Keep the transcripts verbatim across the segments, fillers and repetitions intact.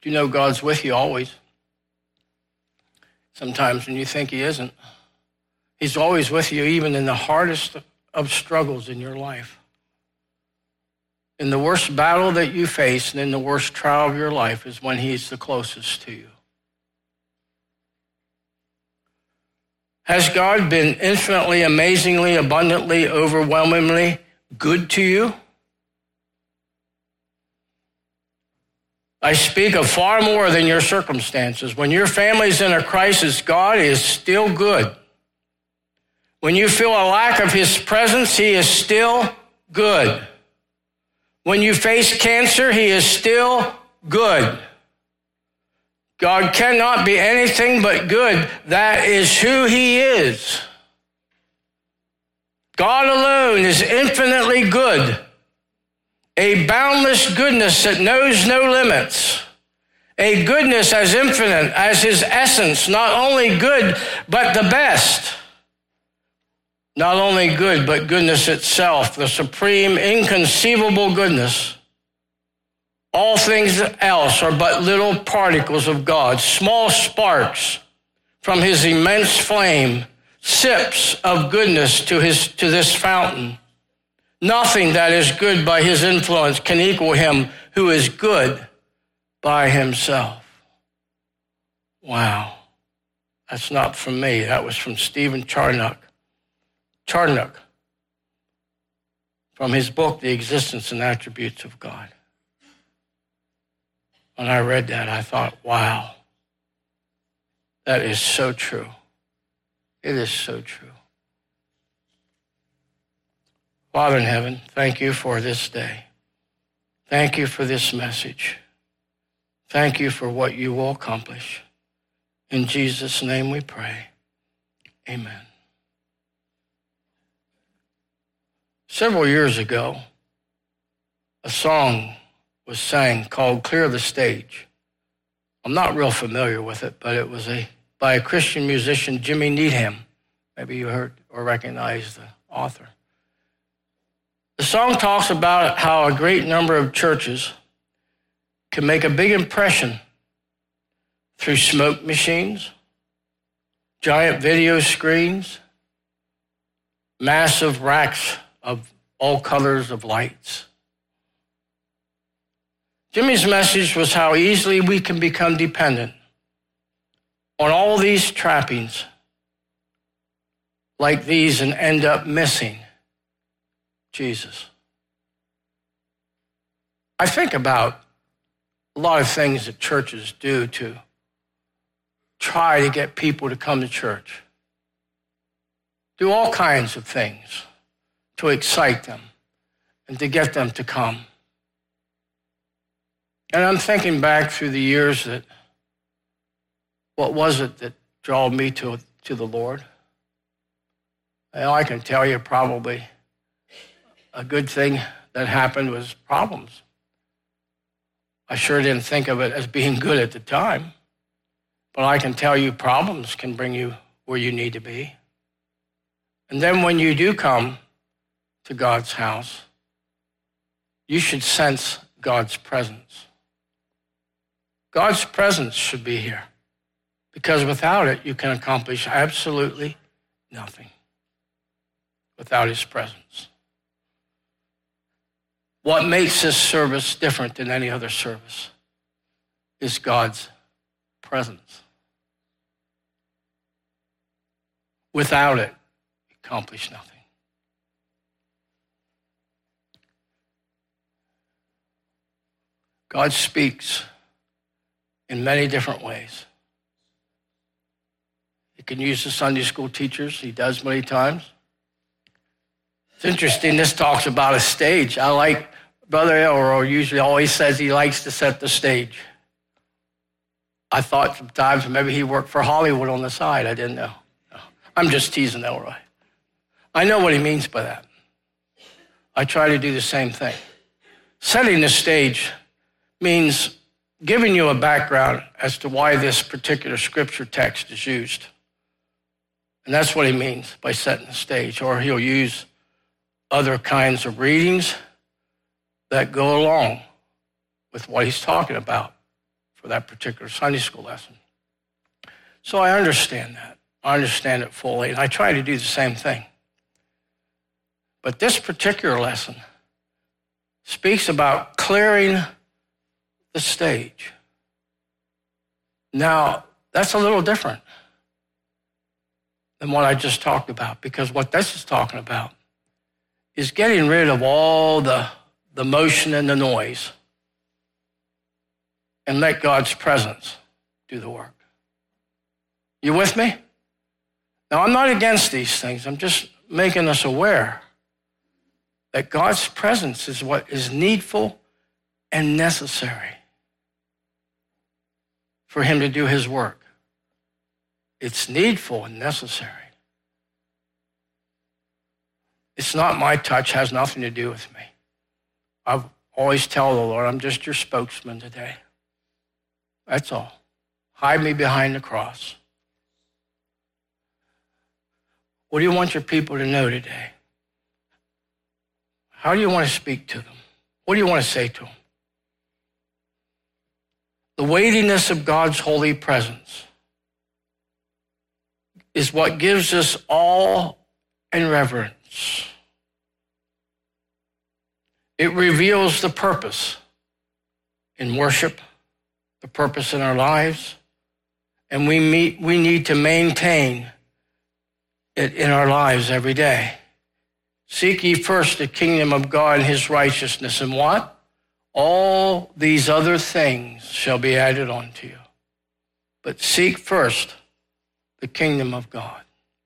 Do you know God's with you always? Sometimes when you think he isn't. He's always with you, even in the hardest of struggles in your life. In the worst battle that you face and in the worst trial of your life is when he's the closest to you. Has God been infinitely, amazingly, abundantly, overwhelmingly good to you? I speak of far more than your circumstances. When your family's in a crisis, God is still good. When you feel a lack of his presence, he is still good. When you face cancer, he is still good. God cannot be anything but good. That is who he is. God alone is infinitely good. A boundless goodness that knows no limits. A goodness as infinite as his essence, not only good, but the best. Not only good, but goodness itself, the supreme, inconceivable goodness. All things else are but little particles of God, small sparks from his immense flame, sips of goodness to his to this fountain. Nothing that is good by his influence can equal him who is good by himself. Wow. That's not from me. That was from Stephen Charnock. Charnock, from his book, The Existence and Attributes of God. When I read that, I thought, wow, that is so true. It is so true. Father in heaven, thank you for this day. Thank you for this message. Thank you for what you will accomplish. In Jesus' name we pray. Amen. Several years ago, a song was sang called Clear the Stage. I'm not real familiar with it, but it was a by a Christian musician, Jimmy Needham. Maybe you heard or recognize the author. The song talks about how a great number of churches can make a big impression through smoke machines, giant video screens, massive racks of all colors of lights. Jimmy's message was how easily we can become dependent on all these trappings like these and end up missing Jesus. I think about a lot of things that churches do to try to get people to come to church. Do all kinds of things to excite them and to get them to come. And I'm thinking back through the years that what was it that drew me to, to the Lord? Well, I can tell you probably a good thing that happened was problems. I sure didn't think of it as being good at the time, but I can tell you problems can bring you where you need to be. And then when you do come to God's house, you should sense God's presence. God's presence should be here, because without it, you can accomplish absolutely nothing without his presence. What makes this service different than any other service is God's presence. Without it, you accomplish nothing. God speaks in many different ways. He can use the Sunday school teachers. He does many times. It's interesting, this talks about a stage. I like, Brother Elroy usually always says he likes to set the stage. I thought sometimes maybe he worked for Hollywood on the side. I didn't know. No. I'm just teasing Elroy. I know what he means by that. I try to do the same thing. Setting the stage means giving you a background as to why this particular scripture text is used. And that's what he means by setting the stage. Or he'll use other kinds of readings that go along with what he's talking about for that particular Sunday school lesson. So I understand that. I understand it fully, and I try to do the same thing. But this particular lesson speaks about clearing the stage. Now, that's a little different than what I just talked about, because what this is talking about is getting rid of all the, the motion and the noise and let God's presence do the work. You with me? Now, I'm not against these things. I'm just making us aware that God's presence is what is needful and necessary for him to do his work. It's needful and necessary. It's not my touch, has nothing to do with me. I always tell the Lord, I'm just your spokesman today. That's all. Hide me behind the cross. What do you want your people to know today? How do you want to speak to them? What do you want to say to them? The weightiness of God's holy presence is what gives us awe and reverence. It reveals the purpose in worship, the purpose in our lives, and we meet, we need to maintain it in our lives every day. Seek ye first the kingdom of God and his righteousness, and what? All these other things shall be added unto you. But seek first the kingdom of God.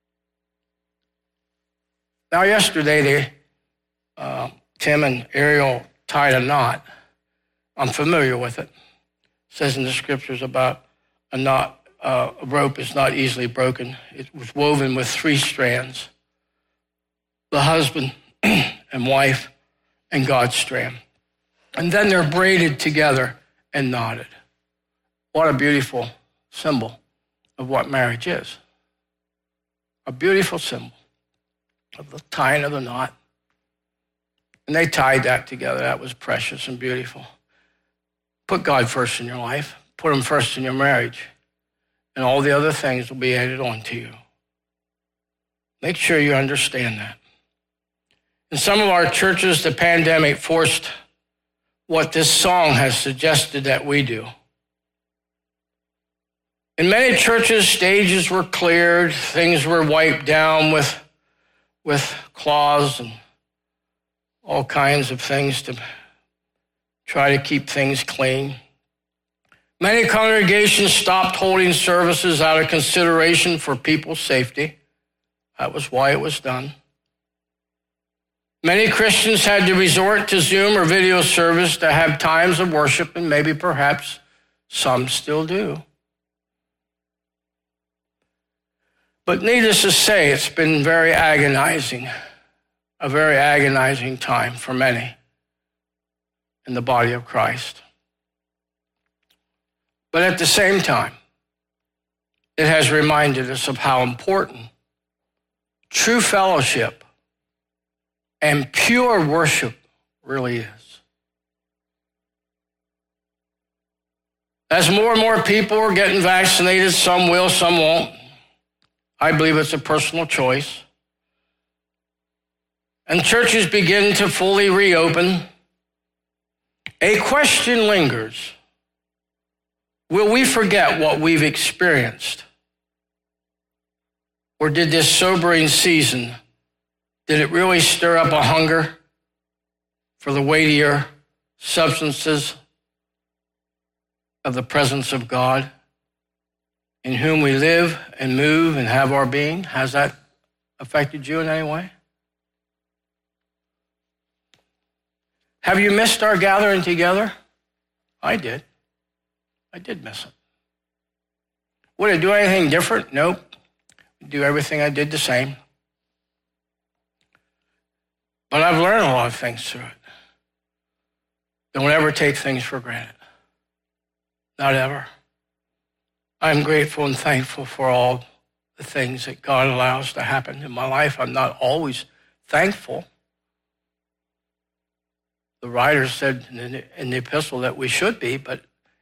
Now, yesterday, they, uh, Tim and Ariel tied a knot. I'm familiar with it. It says in the scriptures about a knot, uh, a rope is not easily broken. It was woven with three strands: the husband and wife and God's strand. And then they're braided together and knotted. What a beautiful symbol of what marriage is. A beautiful symbol of the tying of the knot. And they tied that together. That was precious and beautiful. Put God first in your life. Put him first in your marriage. And all the other things will be added on to you. Make sure you understand that. In some of our churches, the pandemic forced what this song has suggested that we do. In many churches, stages were cleared, things were wiped down with, with cloths and all kinds of things to try to keep things clean. Many congregations stopped holding services out of consideration for people's safety. That was why it was done. Many Christians had to resort to Zoom or video service to have times of worship, and maybe perhaps some still do. But needless to say, it's been very agonizing, a very agonizing time for many in the body of Christ. But at the same time, it has reminded us of how important true fellowship and pure worship really is. As more and more people are getting vaccinated, some will, some won't. I believe it's a personal choice. And churches begin to fully reopen. A question lingers. Will we forget what we've experienced? Or did this sobering season, did it really stir up a hunger for the weightier substances of the presence of God, in whom we live and move and have our being? Has that affected you in any way? Have you missed our gathering together? I did. I did miss it. Would I do anything different? Nope. Do everything I did the same. But I've learned a lot of things through it. Don't ever take things for granted. Not ever. I'm grateful and thankful for all the things that God allows to happen in my life. I'm not always thankful. The writer said in the, in the epistle that we should be, but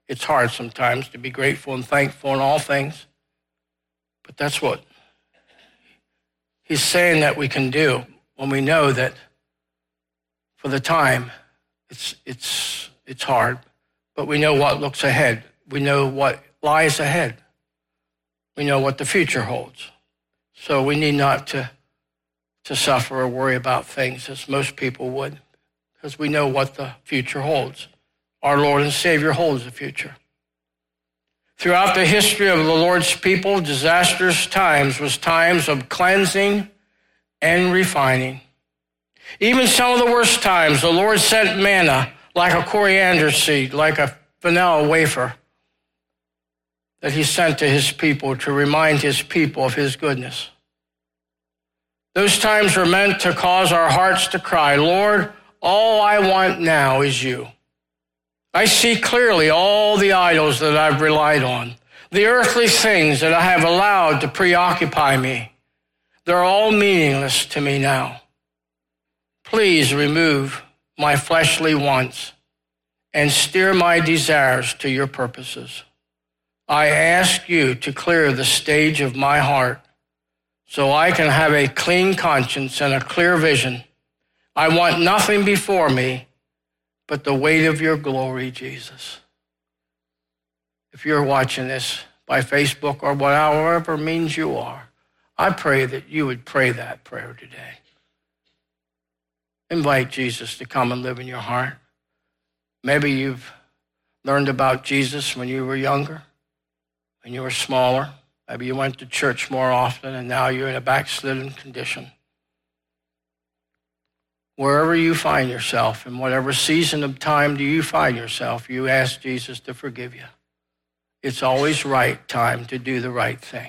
It's hard sometimes to be grateful and thankful in all things. But that's what he's saying that we can do when we know that for the time it's it's it's hard, but we know what looks ahead. We know what lies ahead. We know what the future holds. So we need not to, to suffer or worry about things as most people would, because we know what the future holds. Our Lord and Savior holds the future. Throughout the history of the Lord's people, disastrous times was times of cleansing and refining. Even some of the worst times, the Lord sent manna like a coriander seed, like a vanilla wafer, that he sent to his people to remind his people of his goodness. Those times were meant to cause our hearts to cry, Lord, all I want now is you. I see clearly all the idols that I've relied on, the earthly things that I have allowed to preoccupy me. They're all meaningless to me now. Please remove my fleshly wants and steer my desires to your purposes. I ask you to clear the stage of my heart so I can have a clean conscience and a clear vision. I want nothing before me but the weight of your glory, Jesus. If you're watching this by Facebook or whatever means you are, I pray that you would pray that prayer today. Invite Jesus to come and live in your heart. Maybe you've learned about Jesus when you were younger, when you were smaller. Maybe you went to church more often and now you're in a backslidden condition. Wherever you find yourself, in whatever season of time do you find yourself, you ask Jesus to forgive you. It's always right time to do the right thing.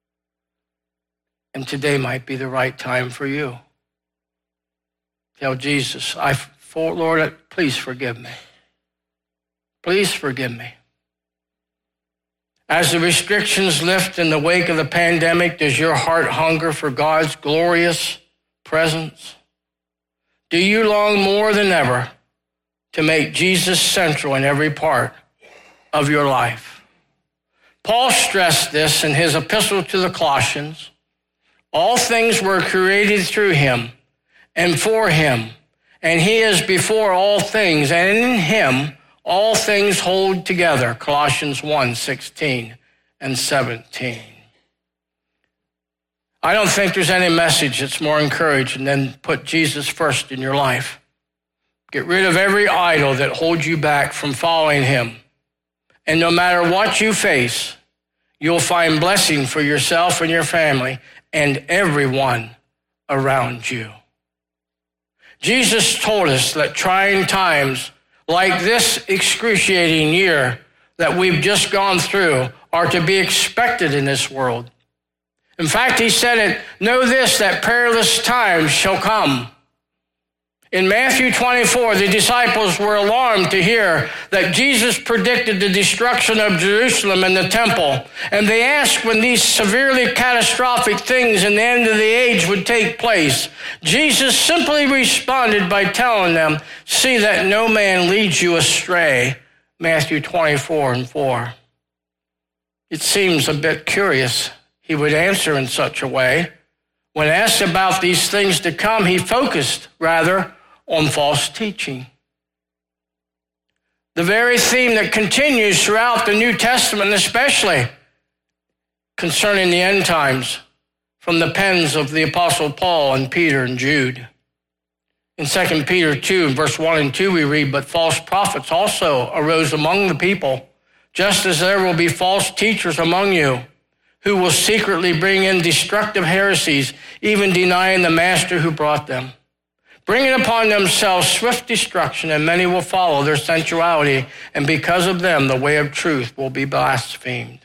And today might be the right time for you. Tell Jesus, I, for, Lord, please forgive me. Please forgive me. As the restrictions lift in the wake of the pandemic, does your heart hunger for God's glorious presence? Do you long more than ever to make Jesus central in every part of your life? Paul stressed this in his epistle to the Colossians. All things were created through him and for him, and he is before all things, and in him all things hold together. Colossians one, sixteen and seventeen. I don't think there's any message that's more encouraging than put Jesus first in your life. Get rid of every idol that holds you back from following him. And no matter what you face, you'll find blessing for yourself and your family and everyone around you. Jesus told us that trying times like this excruciating year that we've just gone through are to be expected in this world. In fact, he said it, know this, that perilous times shall come. In Matthew twenty-four, the disciples were alarmed to hear that Jesus predicted the destruction of Jerusalem and the temple. And they asked when these severely catastrophic things in the end of the age would take place. Jesus simply responded by telling them, see that no man leads you astray. Matthew twenty-four and four. It seems a bit curious he would answer in such a way. When asked about these things to come, he focused, rather, on false teaching. The very theme that continues throughout the New Testament, especially concerning the end times, from the pens of the Apostle Paul and Peter and Jude. In Second Peter two, verse one and two, we read, but false prophets also arose among the people, just as there will be false teachers among you, who will secretly bring in destructive heresies, even denying the master who brought them, bringing upon themselves swift destruction, and many will follow their sensuality, and because of them, the way of truth will be blasphemed.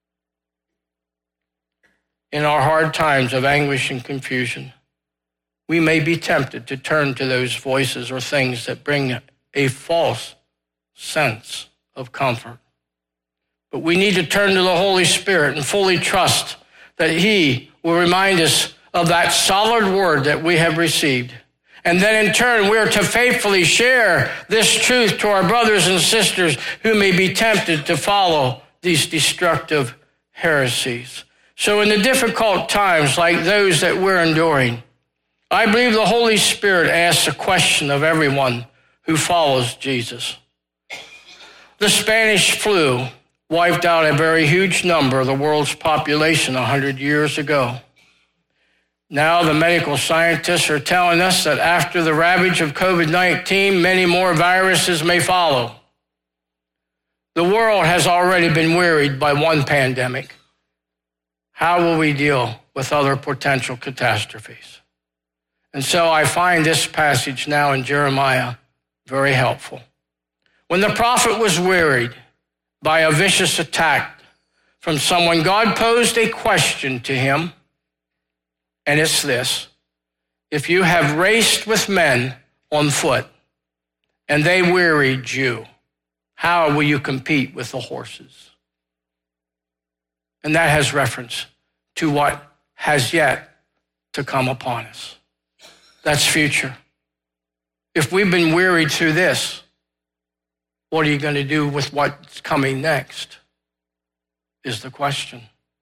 In our hard times of anguish and confusion, we may be tempted to turn to those voices or things that bring a false sense of comfort. But we need to turn to the Holy Spirit and fully trust that he will remind us of that solid word that we have received. And then in turn, we're to faithfully share this truth to our brothers and sisters who may be tempted to follow these destructive heresies. So in the difficult times like those that we're enduring, I believe the Holy Spirit asks a question of everyone who follows Jesus. The Spanish flu wiped out a very huge number of the world's population one hundred years ago. Now the medical scientists are telling us that after the ravage of covid nineteen, many more viruses may follow. The world has already been wearied by one pandemic. How will we deal with other potential catastrophes? And so I find this passage now in Jeremiah very helpful. When the prophet was wearied by a vicious attack from someone, God posed a question to him, and it's this: if you have raced with men on foot and they wearied you, how will you compete with the horses? And that has reference to what has yet to come upon us. That's future. If we've been wearied through this, what are you going to do with what's coming next is the question.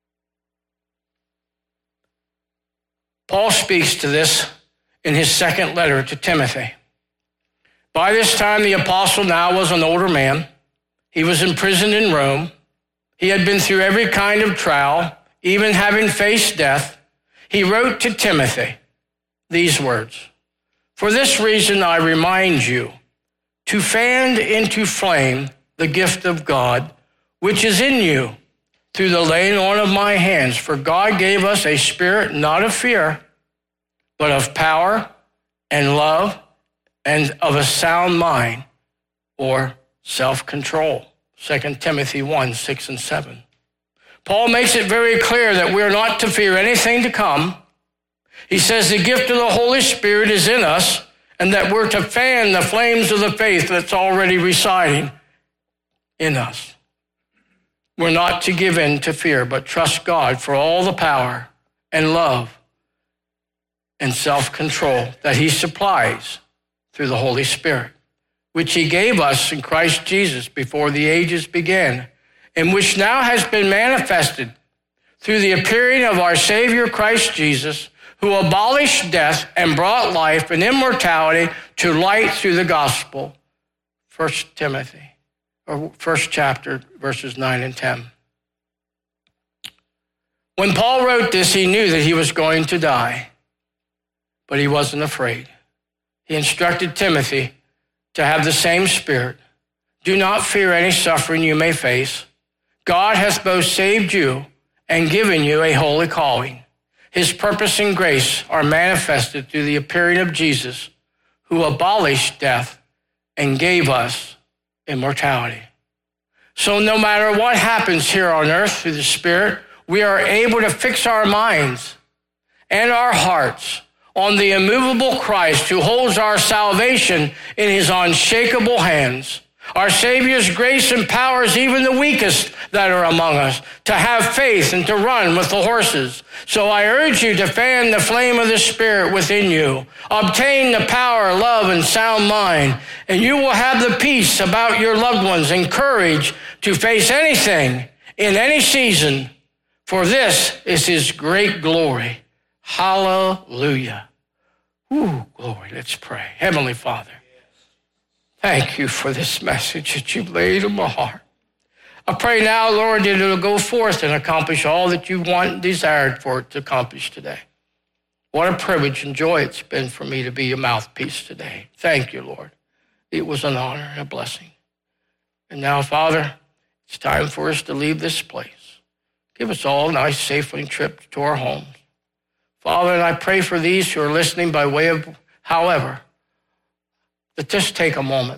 Paul speaks to this in his second letter to Timothy. By this time, the apostle now was an older man. He was imprisoned in Rome. He had been through every kind of trial, even having faced death. He wrote to Timothy these words: "For this reason I remind you to fan into flame the gift of God, which is in you through the laying on of my hands. For God gave us a spirit not of fear, but of power and love and of a sound mind," or self-control. Second Timothy one, six and seven. Paul makes it very clear that we're not to fear anything to come. He says the gift of the Holy Spirit is in us, and that we're to fan the flames of the faith that's already residing in us. We're not to give in to fear, but trust God for all the power and love and self-control that he supplies through the Holy Spirit, which he gave us in Christ Jesus before the ages began, and which now has been manifested through the appearing of our Savior Christ Jesus, who abolished death and brought life and immortality to light through the gospel. First Timothy, or first chapter, verses nine and ten. When Paul wrote this, he knew that he was going to die, but he wasn't afraid. He instructed Timothy to have the same spirit. Do not fear any suffering you may face. God has both saved you and given you a holy calling. His purpose and grace are manifested through the appearing of Jesus, who abolished death and gave us immortality. So no matter what happens here on earth through the Spirit, we are able to fix our minds and our hearts on the immovable Christ who holds our salvation in his unshakable hands. Our Savior's grace empowers even the weakest that are among us to have faith and to run with the horses. So I urge you to fan the flame of the Spirit within you. Obtain the power, love, and sound mind, and you will have the peace about your loved ones and courage to face anything in any season, for this is his great glory. Hallelujah. Ooh, glory. Let's pray. Heavenly Father, thank you for this message that you've laid on my heart. I pray now, Lord, that it'll go forth and accomplish all that you want and desired for it to accomplish today. What a privilege and joy it's been for me to be your mouthpiece today. Thank you, Lord. It was an honor and a blessing. And now, Father, it's time for us to leave this place. Give us all a nice, safe trip to our homes. Father, and I pray for these who are listening by way of, however, that just take a moment.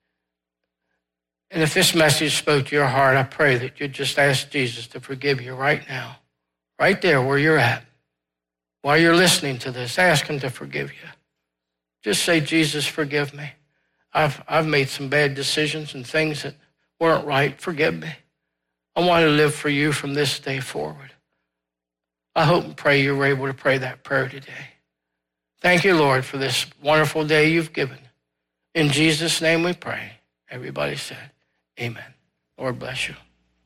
And if this message spoke to your heart, I pray that you'd just ask Jesus to forgive you right now, right there where you're at. While you're listening to this, ask him to forgive you. Just say, Jesus, forgive me. I've, I've made some bad decisions and things that weren't right. Forgive me. I want to live for you from this day forward. I hope and pray you were able to pray that prayer today. Thank you, Lord, for this wonderful day you've given. In Jesus' name we pray. Everybody said, amen. Lord bless you.